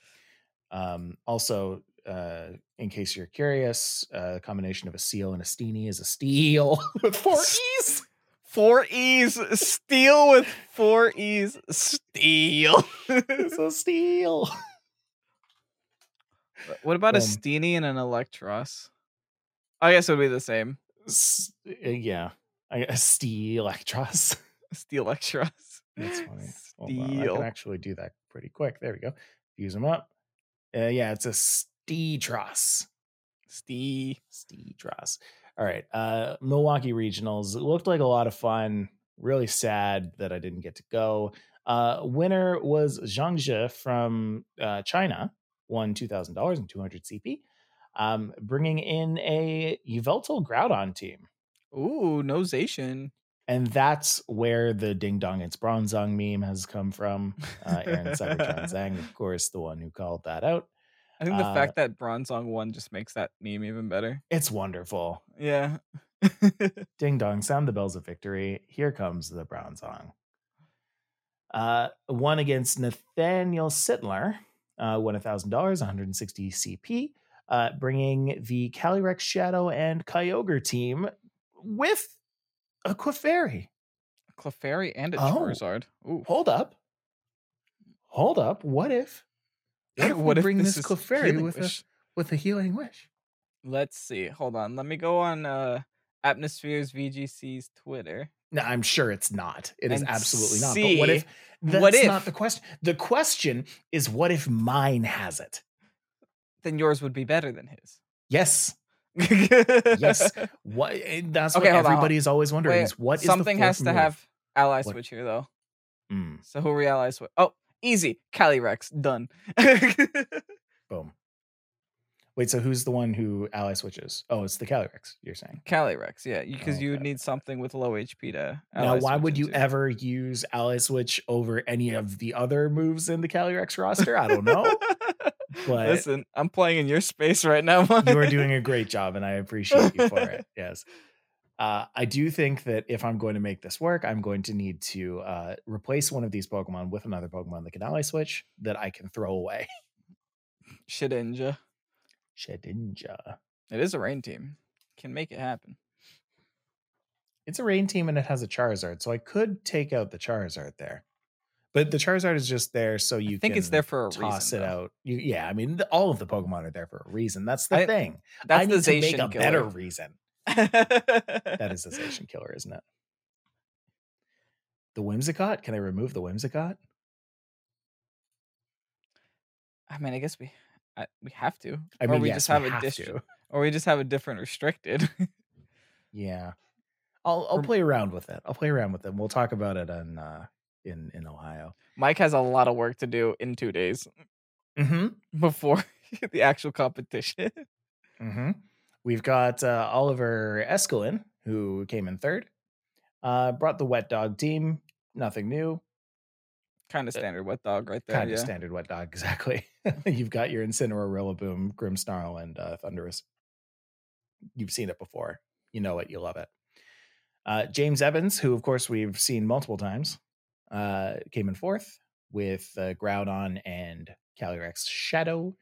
um, also, uh, in case you're curious, uh, a combination of a seal and a steenie is a steal with four E's. Four E's. Steal with four E's. Steal. It's a steal. What about um, a Steenie and an Electros? I guess it would be the same. S- yeah. A steel Electros. Steel Electros. That's funny. Steel. I can actually do that pretty quick. There we go. Use them up. Uh, yeah, it's a Steetros. Stee. Steetros. All right. Uh, Milwaukee Regionals. It looked like a lot of fun. Really sad that I didn't get to go. Uh, winner was Zhang Zhe from uh, China, won two thousand dollars and two hundred C P, um, bringing in a Yveltal Groudon team. Ooh, no Zacian. And that's where the Ding Dong It's Bronzong meme has come from. Uh, Aaron Cybertron Zhang, of course, the one who called that out. I think the Uh, fact that Bronzong won just makes that meme even better. It's wonderful. Yeah. Ding dong, sound the bells of victory. Here comes the Bronzong. Uh, one against Nathaniel Sittler, uh, won one thousand dollars, one hundred sixty C P, uh, bringing the Calyrex Shadow and Kyogre team with a Clefairy. A Clefairy and a Oh, Charizard. Ooh. Hold up. Hold up. What if? What if What we if bring this this is Clefairy Healing with a, Wish? with a Healing Wish? Let's see. Hold on. Let me go on uh, Atmospheres V G C's Twitter. No, I'm sure it's not. It is And absolutely not. But see, what if that's what if- not the question? The question is, what if mine has it? Then yours would be better than his. Yes. Yes. What? That's Okay, what hold on, everybody is always wondering. Wait, Is what is something the has fourth to move? have ally What? switch here though. Mm, So who we ally switch? Oh, easy. Calyrex done. boom. Wait, so who's the one who ally switches? Oh, it's the Calyrex, you're saying. Calyrex, yeah, because you would Okay. need something with low H P to. Now, ally why switch would you into. ever use ally switch over any of the other moves in the Calyrex roster? I don't know. But listen, I'm playing in your space right now. you are doing a great job, and I appreciate you for it. Yes. Uh, I do think that if I'm going to make this work, I'm going to need to uh, replace one of these Pokemon with another Pokemon that can ally switch that I can throw away. Shedinja. Shedinja. It is a rain team. Can make it happen. It's a rain team and it has a Charizard, so I could take out the Charizard there. But the Charizard is just there so you I think can it's there for a toss reason, it though. out. You, yeah, I mean, the, all of the Pokemon are there for a reason. That's the I- thing. That's I the need to make Zacian a killer. better reason. That is the Zacian killer, isn't it? The Whimsicott? Can I remove the Whimsicott? I mean, I guess we I, we have to. I or mean, we yes, just have we a have distri- to. or we just have a different restricted. Yeah, I'll I'll Rem- play around with it. I'll play around with it. We'll talk about it in uh, in in Ohio. Mike has a lot of work to do in two days Mm-hmm. before the actual competition. Mm-hmm. We've got uh, Oliver Escalin, who came in third. Uh, brought the Wet Dog team. Nothing new. Kind of standard wet dog right there. Kind of yeah. standard Wet Dog, exactly. You've got your Incineroar, Rillaboom, Grimmsnarl, and uh, Thundurus. You've seen it before. You know it. You love it. Uh, James Evans, who, of course, we've seen multiple times, uh, came in fourth with uh, Groudon and Calyrex Shadow.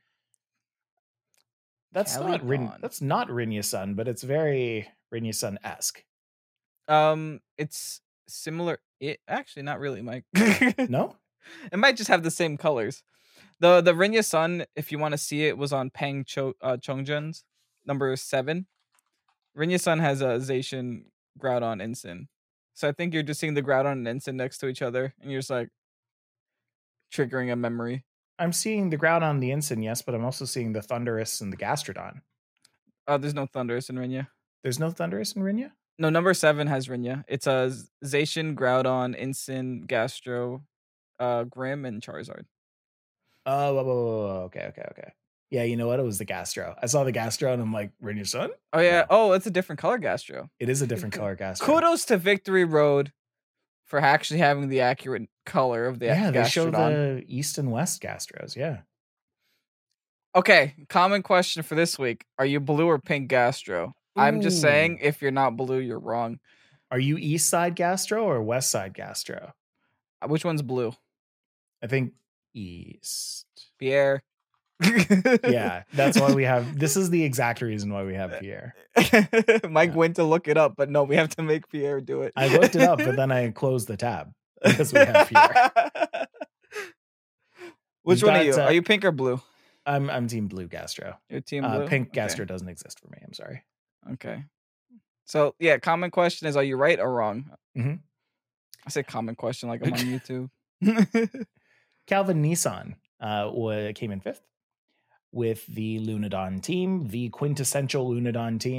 That's not Rin- Calygon. that's not Rinyasun, but it's very Rinyasun-esque. Um, it's similar. It actually not really, Mike. No? It might just have the same colors. The the Rinya Sun, if you want to see it, was on Pang Cho uh, Chongjun's number seven. Rinya Sun has a Zacian, Groudon, Ensign. So I think you're just seeing the Groudon and Ensign next to each other, and you're just like triggering a memory. I'm seeing the Groudon, the Ensign, yes, but I'm also seeing the Thundurus and the Gastrodon. Oh, there's no Thundurus in Rinya. There's no Thundurus in Rinya? No, number seven has Rinya. It's a Zacian, Groudon, Ensign, Gastro, uh, Grim, and Charizard. Oh, whoa, whoa, whoa, whoa. okay, okay, okay. Yeah, you know what? It was the Gastro. I saw the Gastro and I'm like, Rinyasun? Oh yeah. No. Oh, it's a different color Gastro. It is a different color Gastro. Kudos to Victory Road for actually having the accurate color of the Yeah, they show Gastrodon. the East and West Gastros, yeah. Okay, common question for this week. Are you blue or pink Gastro? I'm just Ooh. saying, if you're not blue, you're wrong. Are you East Side Gastro or West Side Gastro? Uh, Which one's blue? I think East. Pierre. Yeah, that's why we have, this is the exact reason why we have Pierre. Mike Yeah. went to look it up, but no, we have to make Pierre do it. I looked it up, but then I closed the tab because we have Pierre. Which We've one are got, you? uh, Are you pink or blue? I'm I'm Team Blue Gastro. Your team Uh, blue? pink Okay. Gastro doesn't exist for me. I'm sorry. Okay. So yeah, common question is: are you right or wrong? Mhm. I say common question like I'm on YouTube. Calvin Nissan uh, wa- came in fifth with the Lunadon team, the quintessential Lunadon team.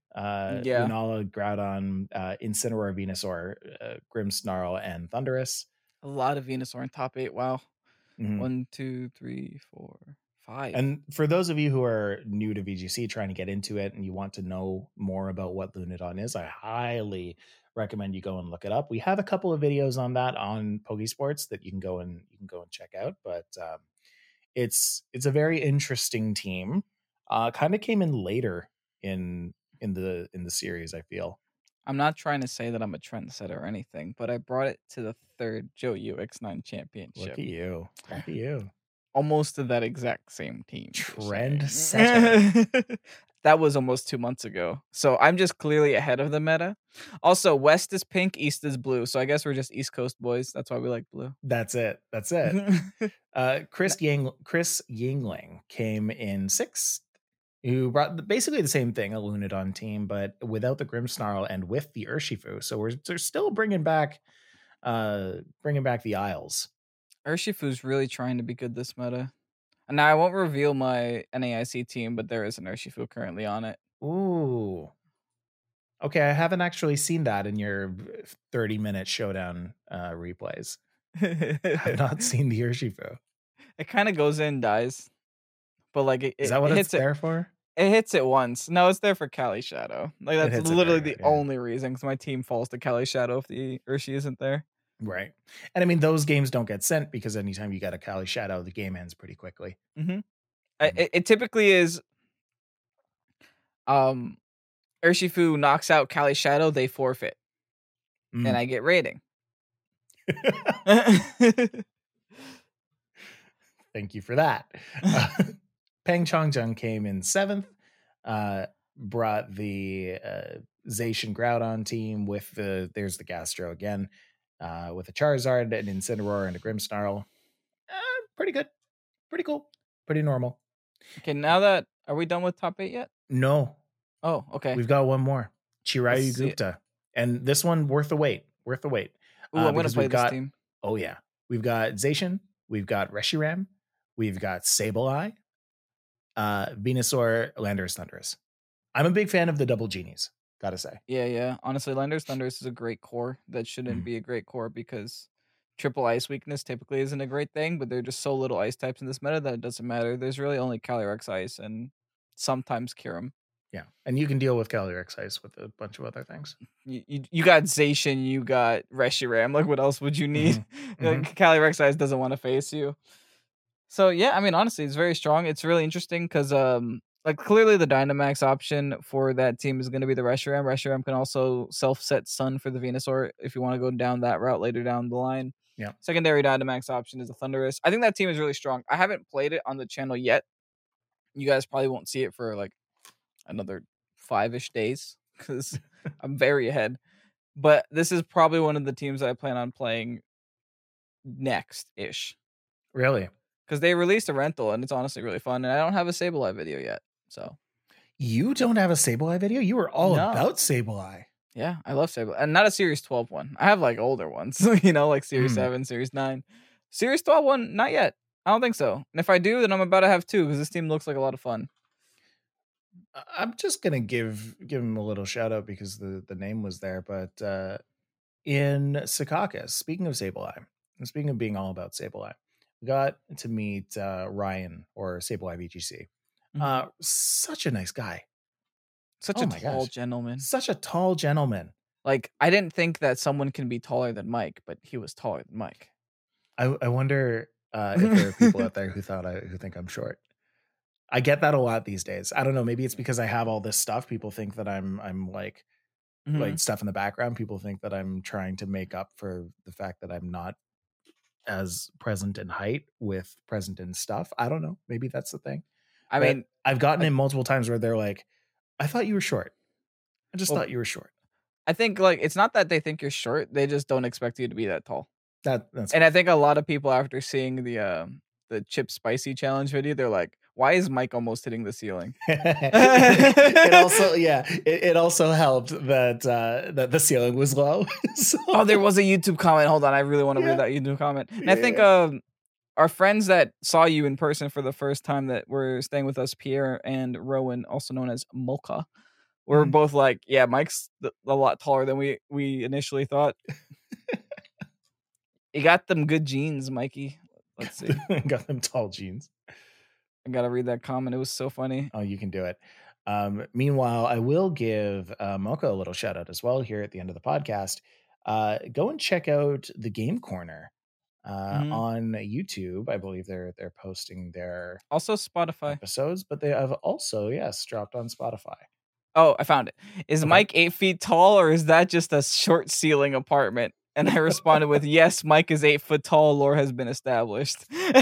Uh, Yeah. Lunala, Groudon, uh, Incineroar, Venusaur, uh, Grimmsnarl, and Thundurus. A lot of Venusaur in top eight. Wow. Mhm. One, two, three, four, five. And for those of you who are new to V G C, trying to get into it, and you want to know more about what Lunadon is, I highly recommend you go and look it up. We have a couple of videos on that on Pokesports that you can go and you can go and check out. But um, it's it's a very interesting team. Uh, kind of came in later in in the in the series, I feel. I'm not trying to say that I'm a trendsetter or anything, but I brought it to the third Joe U X nine championship. Look at you. Look at you. Almost to that exact same team. Trendsetter. That was almost two months ago. So I'm just clearly ahead of the meta. Also, West is pink, East is blue. So I guess we're just East Coast boys. That's why we like blue. That's it. That's it. uh, Chris Yang Chris Yingling came in sixth, who brought basically the same thing, a Lunadon team, but without the Grimmsnarl and with the Urshifu. So we're they're still bringing back, uh, bringing back the Isles. Urshifu's really trying to be good this meta. And now I won't reveal my N A I C team, but there is an Urshifu currently on it. Ooh. Okay, I haven't actually seen that in your thirty minute showdown uh, replays. I've not seen the Urshifu. It kind of goes in, dies. But like it, Is that what it it's hits there it, for? It hits it once. No, it's there for Cali Shadow. Like that's literally the yeah. only reason, because my team falls to Cali Shadow if the Urshi isn't there. Right. And I mean, those games don't get sent because anytime you got a Cali Shadow, the game ends pretty quickly. Mm-hmm. Mm-hmm. I, it, it typically is um Urshifu knocks out Cali Shadow, they forfeit. Mm. And I get rating. Thank you for that. Uh, Peng Chongjun came in seventh, uh, brought the uh, Zacian Groudon team with the, there's the Gastro again, uh, with a Charizard, an Incineroar, and a Grimmsnarl. Uh, pretty good. Pretty cool. Pretty normal. Okay, now that, are we done with top eight yet? No. Oh, okay. We've got one more. Chirayu Gupta. And this one worth the wait. Worth the wait. Ooh, uh, I'm going to play got, this team. Oh, yeah. We've got Zacian. We've got Reshiram. We've got Sableye, uh, Venusaur, Landorus, Thundurus. I'm a big fan of the double genies, gotta say. Yeah, yeah. Honestly, Landorus, Thundurus is a great core. That shouldn't mm. be a great core because triple ice weakness typically isn't a great thing, but there are just so little ice types in this meta that it doesn't matter. There's really only Calyrex ice and sometimes Kyurem. Yeah, and you can deal with Calyrex ice with a bunch of other things. You, you, you got Zacian, you got Reshiram. Like, what else would you need? Mm-hmm. Like, mm-hmm. Calyrex ice doesn't want to face you. So yeah, I mean, honestly, it's very strong. It's really interesting because, um, like, clearly the Dynamax option for that team is going to be the Reshiram. Reshiram can also self-set Sun for the Venusaur if you want to go down that route later down the line. Yeah. Secondary Dynamax option is the Thundurus. I think that team is really strong. I haven't played it on the channel yet. You guys probably won't see it for like another five-ish days because I'm very ahead. But this is probably one of the teams that I plan on playing next-ish. Really? Because they released a rental, and it's honestly really fun. And I don't have a Sableye video yet, so. You don't have a Sableye video? You were all no. about Sableye. Yeah, I love Sableye. And not a Series twelve one. I have, like, older ones, you know, like Series mm. seven, Series nine. Series twelve one, not yet. I don't think so. And if I do, then I'm about to have two, because this team looks like a lot of fun. I'm just going to give give him a little shout-out because the, the name was there. But uh, in Secaucus, speaking of Sableye, and speaking of being all about Sableye, got to meet uh, Ryan or Sableye V G C. Mm-hmm. Uh, such a nice guy. Such oh a tall gosh. gentleman. Such a tall gentleman. Like, I didn't think that someone can be taller than Mike, but he was taller than Mike. I, I wonder uh, if there are people out there who thought I who think I'm short. I get that a lot these days. I don't know. Maybe it's because I have all this stuff. People think that I'm I'm like mm-hmm. like stuff in the background. People think that I'm trying to make up for the fact that I'm not as present in height with present in stuff. I don't know. Maybe that's the thing. I but mean, I've gotten I, in multiple times where they're like, I thought you were short. I just well, thought you were short. I think like it's not that they think you're short. They just don't expect you to be that tall. That that's and I think a lot of people after seeing the uh, the chip spicy challenge video, they're like, why is Mike almost hitting the ceiling? it also, yeah, it, it also helped that uh, that the ceiling was low. so. Oh, there was a YouTube comment. Hold on, I really want to yeah. read that YouTube comment. And yeah. I think um, our friends that saw you in person for the first time that were staying with us, Pierre and Rowan, also known as Mocha, we're Mhm. both like, yeah, Mike's th- a lot taller than we we initially thought. You got them good genes, Mikey. Let's see. Got them tall jeans. I gotta read that comment. It was so funny. Oh, you can do it. Um, meanwhile, I will give uh, Mocha a little shout out as well here at the end of the podcast. Uh, go and check out the Game Corner uh, Mhm. on YouTube. I believe they're they're posting their Also, Spotify. episodes, but they have also yes dropped on Spotify. Oh, I found it. Is Okay. Mike eight feet tall, or is that just a short ceiling apartment? And I responded with, yes, Mike is eight foot tall. Lore has been established.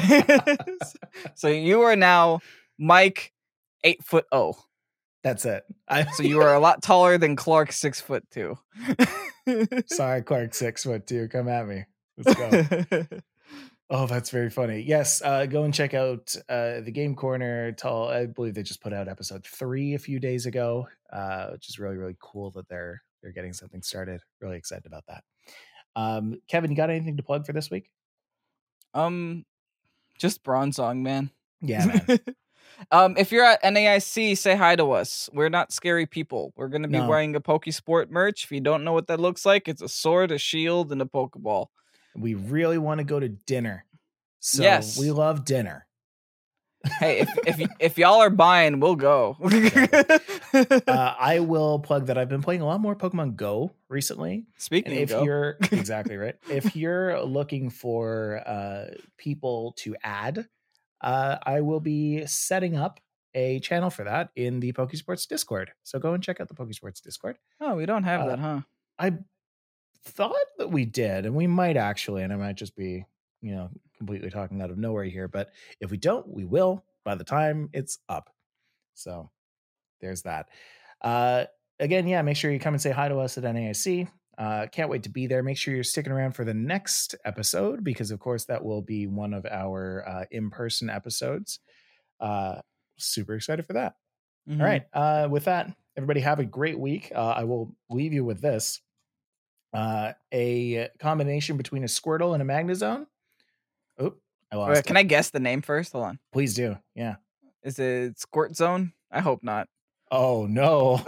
So you are now Mike eight foot oh. That's it. I, So you are a lot taller than Clark six foot two. sorry, Clark, six foot two. Come at me. Let's go. Oh, that's very funny. Yes, uh, go and check out uh, the Game Corner. Tall, I believe they just put out episode three a few days ago, uh, which is really really cool that they're they're getting something started. Really excited about that. Um, Kevin, you got anything to plug for this week? Um, just Bronzong, man. Yeah, man. Um, if you're at N A I C, say hi to us. We're not scary people. We're gonna be No. wearing a Pokesport merch. If you don't know what that looks like, it's a sword, a shield, and a Pokeball. We really want to go to dinner. So Yes. we love dinner. Hey, if if y- if y'all are buying, we'll go. uh, I will plug that I've been playing a lot more Pokemon Go recently. Speaking And of if go, you're exactly right, if you're looking for uh, people to add, uh, I will be setting up a channel for that in the Pokesports Discord. So go and check out the Pokesports Discord. oh, we don't have Uh, that, huh? I thought that we did, and we might actually, and I might just be, you know, completely talking out of nowhere here. But if we don't, we will by the time it's up. So there's that. Uh, again, yeah, make sure you come and say hi to us at N A I C. Uh, can't wait to be there. Make sure you're sticking around for the next episode because, of course, that will be one of our uh, in-person episodes. Uh, super excited for that. Mhm. All right. Uh, with that, everybody have a great week. Uh, I will leave you with this. Uh, a combination between a Squirtle and a Magnezone. Oh, I lost Wait, it. can I guess the name first? Hold on. Please do. Yeah. Is it Squirt Zone? I hope not. Oh, no.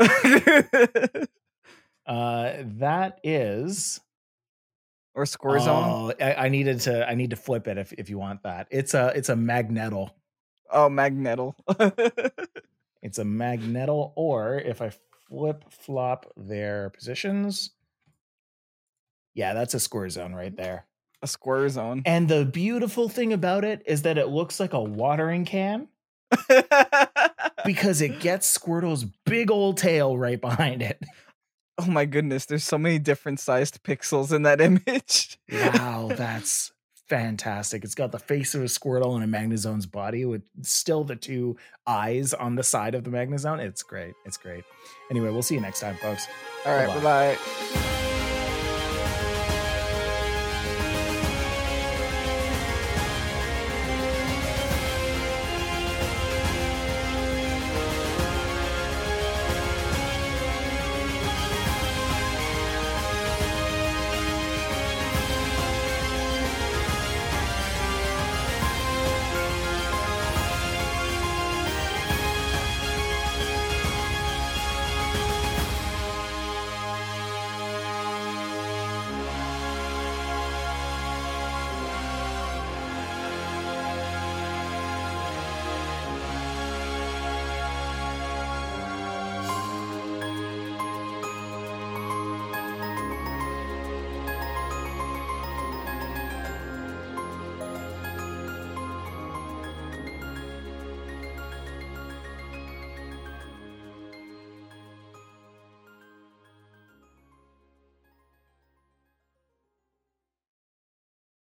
uh, that is... Or Square Zone? Oh, I, I needed to. I need to flip it if, if you want that. It's a it's a Magnetal. Oh, Magnetal. It's a Magnetal, or if I flip flop their positions, yeah, that's a Squirtle right there. A Square Zone. And the beautiful thing about it is that it looks like a watering can because it gets Squirtle's big old tail right behind it. Oh my goodness, there's so many different sized pixels in that image. Wow, that's fantastic. It's got the face of a Squirtle and a Magnezone's body with still the two eyes on the side of the Magnezone. It's great. It's great. Anyway, we'll see you next time, folks. All right, Bye-bye. bye bye.